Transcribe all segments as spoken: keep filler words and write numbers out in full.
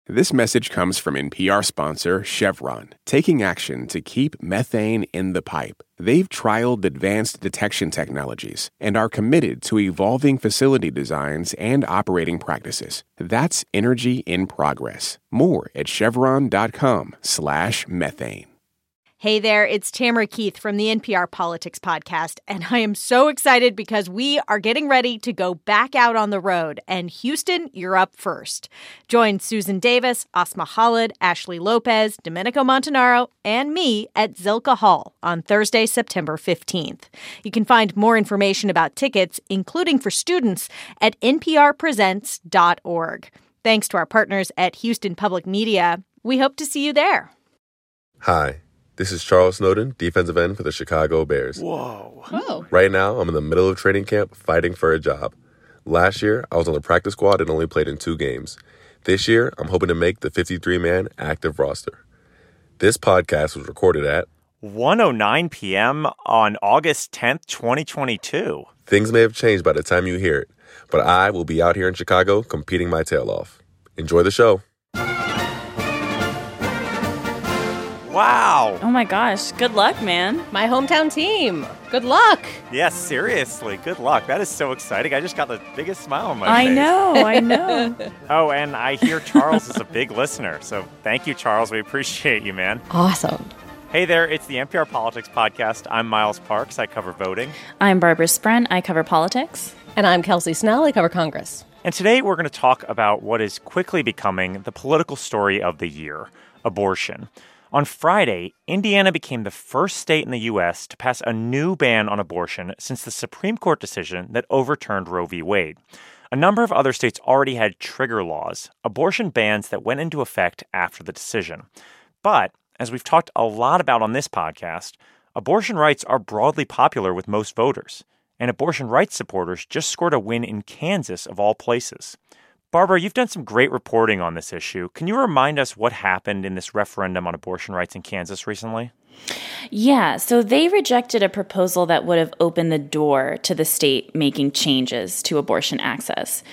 This message comes from N P R sponsor Chevron, taking action to keep methane in the pipe. They've trialed advanced detection technologies and are committed to evolving facility designs and operating practices. That's energy in progress. More at chevron.com slash methane. Hey there, it's Tamara Keith from the N P R Politics Podcast, and I am so excited because we are getting ready to go back out on the road. And Houston, you're up first. Join Susan Davis, Asma Khalid, Ashley Lopez, Domenico Montanaro, and me at Zilka Hall on Thursday, September fifteenth. You can find more information about tickets, including for students, at n p r presents dot org. Thanks to our partners at Houston Public Media. We hope to see you there. Hi. This is Charles Snowden, defensive end for the Chicago Bears. Whoa. Whoa. Right now, I'm in the middle of training camp fighting for a job. Last year, I was on the practice squad and only played in two games. This year, I'm hoping to make the fifty-three man active roster. This podcast was recorded at one oh nine p.m. on August tenth, twenty twenty-two. Things may have changed by the time you hear it, but I will be out here in Chicago competing my tail off. Enjoy the show. Wow. Oh my gosh. Good luck, man. My hometown team. Good luck. Yes, seriously. Good luck. That is so exciting. I just got the biggest smile on my I face. know. I know. Oh, and I hear Charles is a big listener. So thank you, Charles. We appreciate you, man. Awesome. Hey there. It's the N P R Politics Podcast. I'm Miles Parks. I cover voting. I'm Barbara Sprent. I cover politics. And I'm Kelsey Snell. I cover Congress. And today we're going to talk about what is quickly becoming the political story of the year, abortion. On Friday, Indiana became the first state in the U S to pass a new ban on abortion since the Supreme Court decision that overturned Roe v. Wade. A number of other states already had trigger laws, abortion bans that went into effect after the decision. But, as we've talked a lot about on this podcast, abortion rights are broadly popular with most voters, and abortion rights supporters just scored a win in Kansas, of all places. Barbara, you've done some great reporting on this issue. Can you remind us what happened in this referendum on abortion rights in Kansas recently? Yeah, so they rejected a proposal that would have opened the door to the state making changes to abortion access.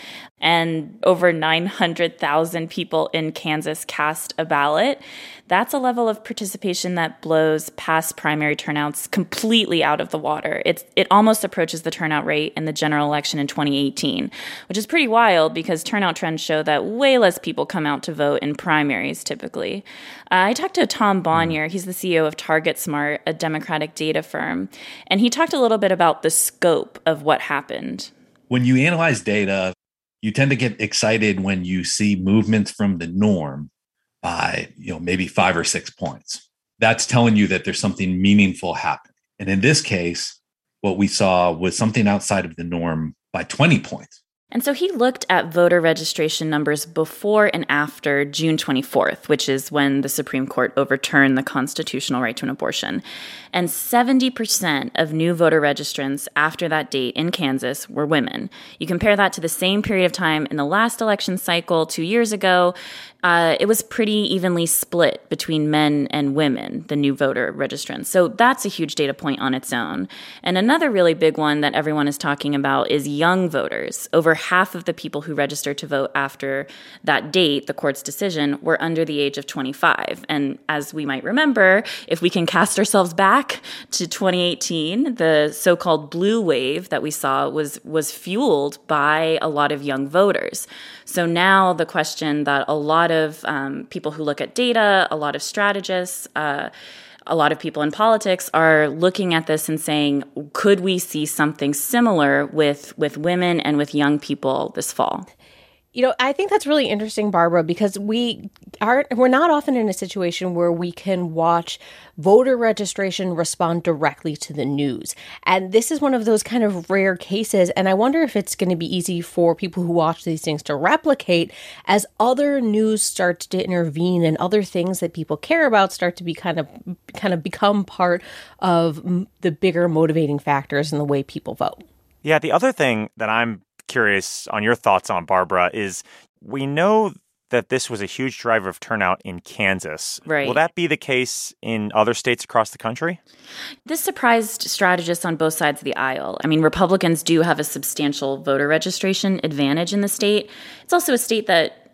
And over nine hundred thousand people in Kansas cast a ballot. That's a level of participation that blows past primary turnouts completely out of the water. It's, it almost approaches the turnout rate in the general election in twenty eighteen, which is pretty wild because turnout trends show that way less people come out to vote in primaries typically. Uh, I talked to Tom Bonnier. He's the C E O of TargetSmart, a Democratic data firm, and he talked a little bit about the scope of what happened. When you analyze data, you tend to get excited when you see movements from the norm by, you know, maybe five or six points. That's telling you that there's something meaningful happening. And in this case, what we saw was something outside of the norm by twenty points. And so he looked at voter registration numbers before and after June twenty-fourth, which is when the Supreme Court overturned the constitutional right to an abortion. And seventy percent of new voter registrants after that date in Kansas were women. You compare that to the same period of time in the last election cycle two years ago, uh, it was pretty evenly split between men and women, the new voter registrants. So that's a huge data point on its own. And another really big one that everyone is talking about is young voters. Over half of the people who registered to vote after that date, the court's decision, were under the age of twenty-five. And as we might remember, if we can cast ourselves back to twenty eighteen, the so-called blue wave that we saw was, was fueled by a lot of young voters. So now the question that a lot of um, people who look at data, a lot of strategists, uh, a lot of people in politics are looking at this and saying, could we see something similar with, with women and with young people this fall? You know, I think that's really interesting, Barbara, because we aren't, we're not often in a situation where we can watch voter registration respond directly to the news. And this is one of those kind of rare cases. And I wonder if it's going to be easy for people who watch these things to replicate as other news starts to intervene and other things that people care about start to be kind of, kind of become part of the bigger motivating factors in the way people vote. Yeah, the other thing that I'm curious on your thoughts on, Barbara, is we know that this was a huge driver of turnout in Kansas. Right. Will that be the case in other states across the country? This surprised strategists on both sides of the aisle. I mean, Republicans do have a substantial voter registration advantage in the state. It's also a state that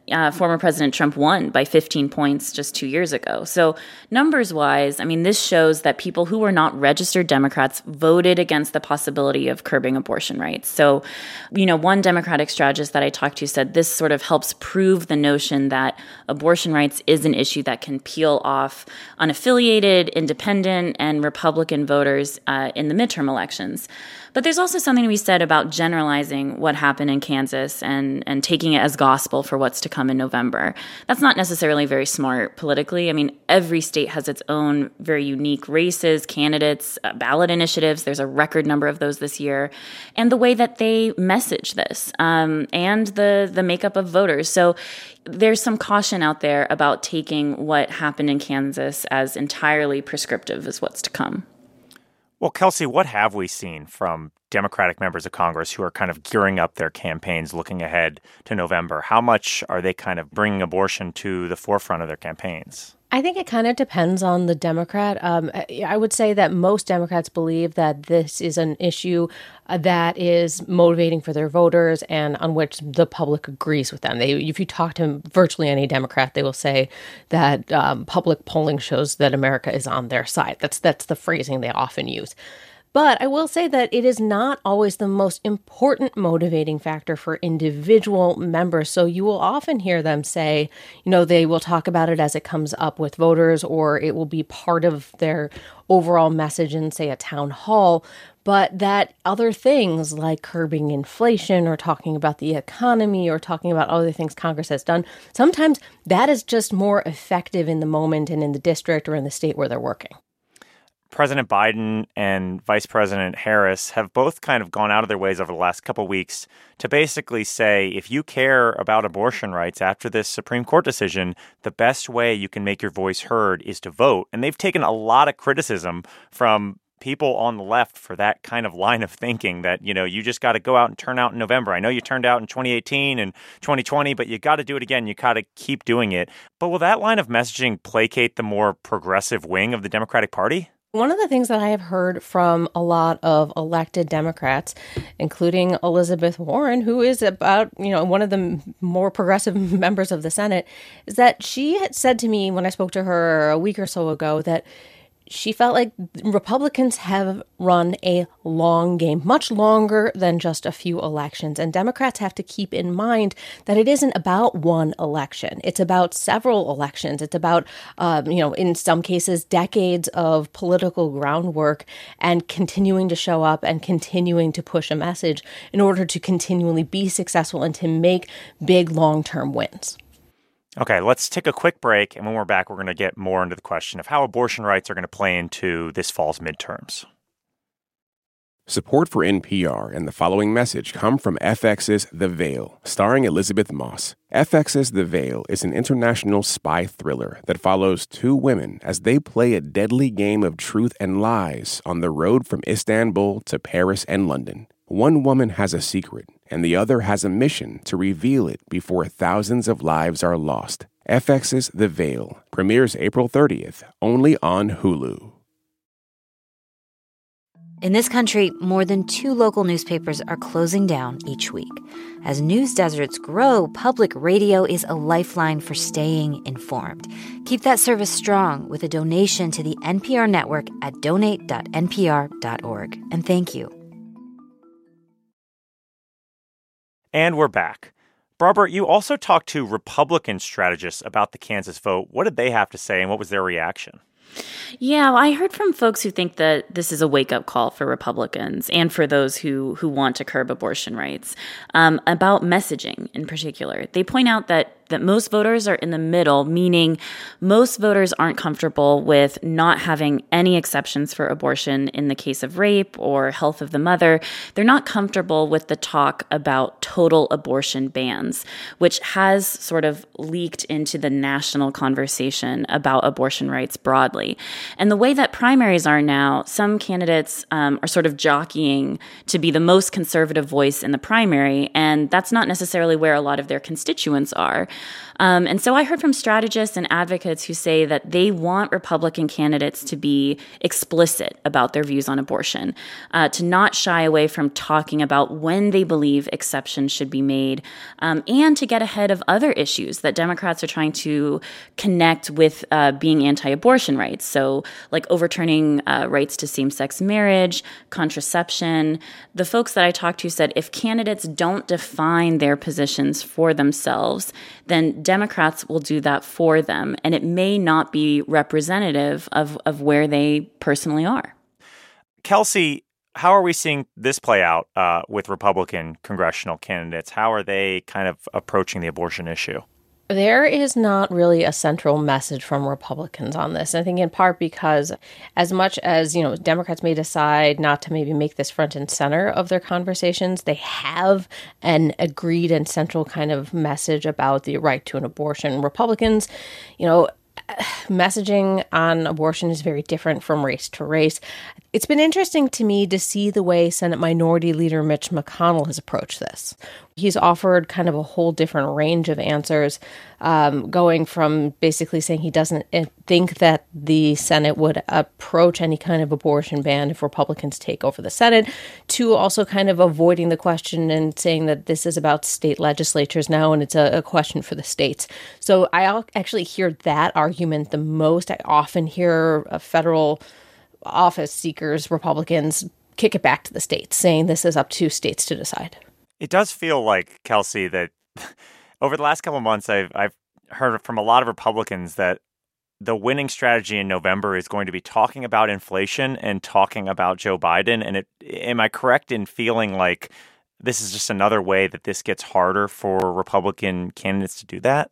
uh, former President Trump won by fifteen points just two years ago. So numbers-wise, I mean, this shows that people who were not registered Democrats voted against the possibility of curbing abortion rights. So, you know, one Democratic strategist that I talked to said this sort of helps prove the notion that abortion rights is an issue that can peel off unaffiliated, independent, and Republican voters uh, in the midterm elections. But there's also something to be said about generalizing what happened in Kansas and, and taking it as gospel for what's to come in November. That's not necessarily very smart politically. I mean, every state has its own very unique races, candidates, uh, ballot initiatives. There's a record number of those this year. And the way that they message this um, and the, the makeup of voters. So there's some caution out there about taking what happened in Kansas as entirely prescriptive as what's to come. Well, Kelsey, what have we seen from Democratic members of Congress who are kind of gearing up their campaigns looking ahead to November? How much are they kind of bringing abortion to the forefront of their campaigns? I think it kind of depends on the Democrat. Um, I would say that most Democrats believe that this is an issue that is motivating for their voters and on which the public agrees with them. They, if you talk to virtually any Democrat, they will say that um, public polling shows that America is on their side. That's that's the phrasing they often use. But I will say that it is not always the most important motivating factor for individual members. So you will often hear them say, you know, they will talk about it as it comes up with voters, or it will be part of their overall message in, say, a town hall. But that other things like curbing inflation or talking about the economy or talking about other things Congress has done, sometimes that is just more effective in the moment and in the district or in the state where they're working. President Biden and Vice President Harris have both kind of gone out of their ways over the last couple of weeks to basically say, if you care about abortion rights after this Supreme Court decision, the best way you can make your voice heard is to vote. And they've taken a lot of criticism from people on the left for that kind of line of thinking that, you know, you just got to go out and turn out in November. I know you turned out in twenty eighteen and twenty twenty, but you got to do it again. You got to keep doing it. But will that line of messaging placate the more progressive wing of the Democratic Party? One of the things that I have heard from a lot of elected Democrats, including Elizabeth Warren, who is about, you know, one of the more progressive members of the Senate, is that she had said to me when I spoke to her a week or so ago that she felt like Republicans have run a long game, much longer than just a few elections. And Democrats have to keep in mind that it isn't about one election. It's about several elections. It's about, um, you know, in some cases, decades of political groundwork and continuing to show up and continuing to push a message in order to continually be successful and to make big long-term wins. Okay, let's take a quick break, and when we're back, we're going to get more into the question of how abortion rights are going to play into this fall's midterms. Support for N P R and the following message come from F X's The Veil, starring Elizabeth Moss. F X's The Veil is an international spy thriller that follows two women as they play a deadly game of truth and lies on the road from Istanbul to Paris and London. One woman has a secret, and the other has a mission to reveal it before thousands of lives are lost. F X's The Veil premieres April thirtieth, only on Hulu. In this country, more than two local newspapers are closing down each week. As news deserts grow, public radio is a lifeline for staying informed. Keep that service strong with a donation to the N P R network at donate dot n p r dot org. And thank you. And we're back. Barbara, you also talked to Republican strategists about the Kansas vote. What did they have to say, and what was their reaction? Yeah, well, I heard from folks who think that this is a wake-up call for Republicans and for those who who want to curb abortion rights, um, about messaging in particular. They point out that that most voters are in the middle, meaning most voters aren't comfortable with not having any exceptions for abortion in the case of rape or health of the mother. They're not comfortable with the talk about total abortion bans, which has sort of leaked into the national conversation about abortion rights broadly. And the way that primaries are now, some candidates um, are sort of jockeying to be the most conservative voice in the primary, and that's not necessarily where a lot of their constituents are. Um, and so I heard from strategists and advocates who say that they want Republican candidates to be explicit about their views on abortion, uh, to not shy away from talking about when they believe exceptions should be made, um, and to get ahead of other issues that Democrats are trying to connect with uh, being anti-abortion rights. So like overturning uh, rights to same-sex marriage, contraception. The folks that I talked to said if candidates don't define their positions for themselves, then Democrats will do that for them, and it may not be representative of, of where they personally are. Kelsey, how are we seeing this play out uh, with Republican congressional candidates? How are they kind of approaching the abortion issue? There is not really a central message from Republicans on this. I think in part because as much as, you know, Democrats may decide not to maybe make this front and center of their conversations, they have an agreed and central kind of message about the right to an abortion. Republicans, you know, messaging on abortion is very different from race to race. It's been interesting to me to see the way Senate Minority Leader Mitch McConnell has approached this. He's offered kind of a whole different range of answers, um, going from basically saying he doesn't think that the Senate would approach any kind of abortion ban if Republicans take over the Senate, to also kind of avoiding the question and saying that this is about state legislatures now and it's a, a question for the states. So I actually hear that argument the most. I often hear a federal office seekers, Republicans, kick it back to the states, saying this is up to states to decide. It does feel like, Kelsey, that over the last couple of months, I've I've heard from a lot of Republicans that the winning strategy in November is going to be talking about inflation and talking about Joe Biden. And it, am I correct in feeling like this is just another way that this gets harder for Republican candidates to do that?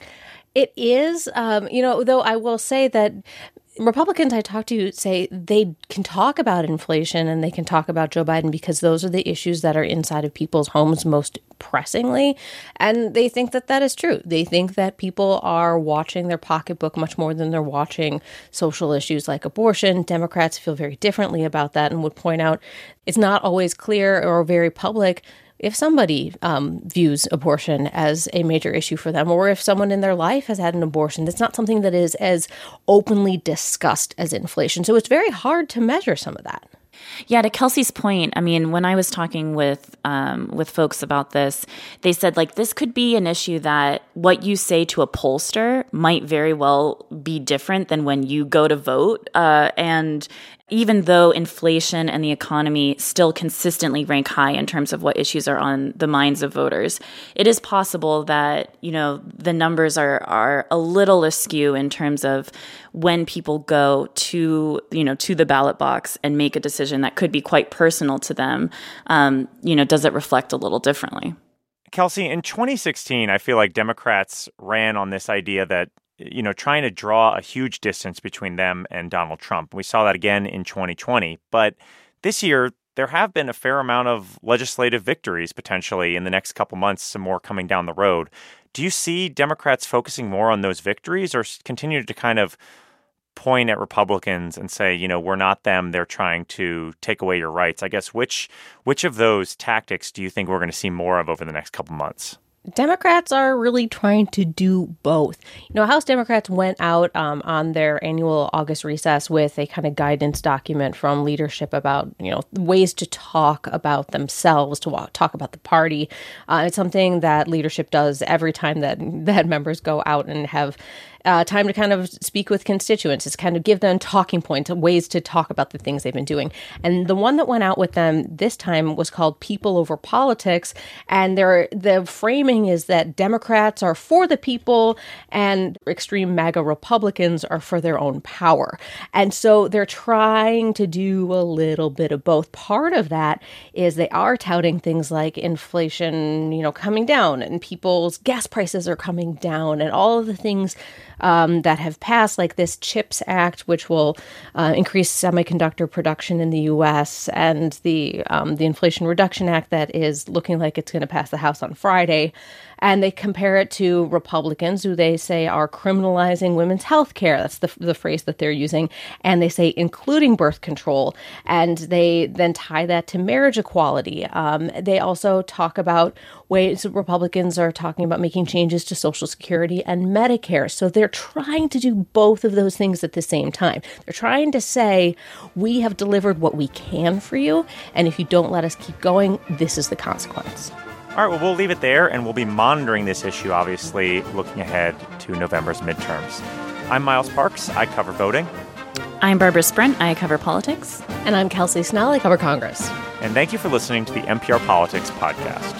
It is, um, you know, though I will say that Republicans I talk to say they can talk about inflation and they can talk about Joe Biden because those are the issues that are inside of people's homes most pressingly. And they think that that is true. They think that people are watching their pocketbook much more than they're watching social issues like abortion. Democrats feel very differently about that and would point out it's not always clear or very public if somebody um, views abortion as a major issue for them, or if someone in their life has had an abortion. That's not something that is as openly discussed as inflation. So it's very hard to measure some of that. Yeah, to Kelsey's point, I mean, when I was talking with um, with folks about this, they said, like, this could be an issue that what you say to a pollster might very well be different than when you go to vote. Uh, and even though inflation and the economy still consistently rank high in terms of what issues are on the minds of voters, it is possible that, you know, the numbers are are a little askew in terms of when people go to, you know, to the ballot box and make a decision that could be quite personal to them. Um, you know, does it reflect a little differently? Kelsey, in twenty sixteen, I feel like Democrats ran on this idea that, you know, trying to draw a huge distance between them and Donald Trump. We saw that again in twenty twenty. But this year, there have been a fair amount of legislative victories potentially in the next couple months, some more coming down the road. Do you see Democrats focusing more on those victories or continue to kind of point at Republicans and say, you know, we're not them, they're trying to take away your rights? I guess which which of those tactics do you think we're going to see more of over the next couple months? Democrats are really trying to do both. You know, House Democrats went out um, on their annual August recess with a kind of guidance document from leadership about, you know, ways to talk about themselves, to walk, talk about the party. Uh, it's something that leadership does every time that, that members go out and have Uh, time to kind of speak with constituents, is kind of give them talking points, ways to talk about the things they've been doing. And the one that went out with them this time was called People Over Politics. And their the framing is that Democrats are for the people and extreme MAGA Republicans are for their own power. And so they're trying to do a little bit of both. Part of that is they are touting things like inflation, you know, coming down, and people's gas prices are coming down, and all of the things Um, that have passed, like this CHIPS Act, which will uh, increase semiconductor production in the U S, and the um, the Inflation Reduction Act that is looking like it's going to pass the House on Friday. And they compare it to Republicans, who they say are criminalizing women's health care. That's the, the phrase that they're using. And they say including birth control. And they then tie that to marriage equality. Um, they also talk about ways Republicans are talking about making changes to Social Security and Medicare. So they're trying to do both of those things at the same time. They're trying to say, we have delivered what we can for you. And if you don't let us keep going, this is the consequence. All right, well, we'll leave it there, and we'll be monitoring this issue, obviously, looking ahead to November's midterms. I'm Miles Parks. I cover voting. I'm Barbara Sprint. I cover politics. And I'm Kelsey Snell. I cover Congress. And thank you for listening to the N P R Politics Podcast.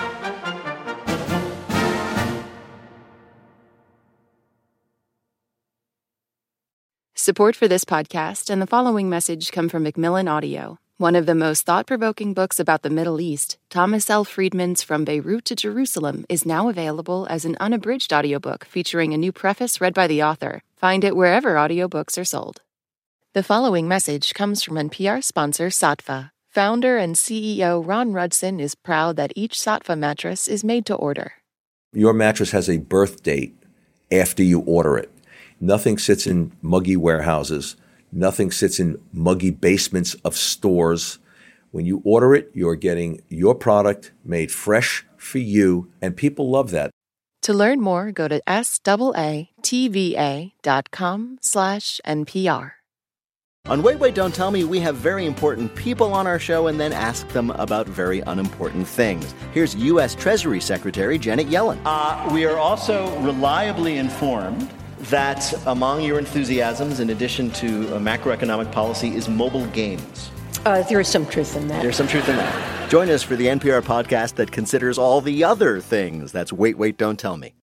Support for this podcast and the following message come from Macmillan Audio. One of the most thought-provoking books about the Middle East, Thomas L. Friedman's From Beirut to Jerusalem, is now available as an unabridged audiobook featuring a new preface read by the author. Find it wherever audiobooks are sold. The following message comes from N P R sponsor Saatva. Founder and C E O Ron Rudson is proud that each Saatva mattress is made to order. Your mattress has a birth date after you order it. Nothing sits in muggy warehouses. Nothing sits in muggy basements of stores. When you order it, you're getting your product made fresh for you, and people love that. To learn more, go to S-A-A-T-V-A dot com slash NPR. On Wait, Wait, Don't Tell Me, we have very important people on our show and then ask them about very unimportant things. Here's U S Treasury Secretary Janet Yellen. Uh, we are also reliably informed that among your enthusiasms, in addition to uh, macroeconomic policy, is mobile games. Uh, there is some truth in that. There's some truth in that. Join us for the N P R podcast that considers all the other things. That's Wait, Wait, Don't Tell Me.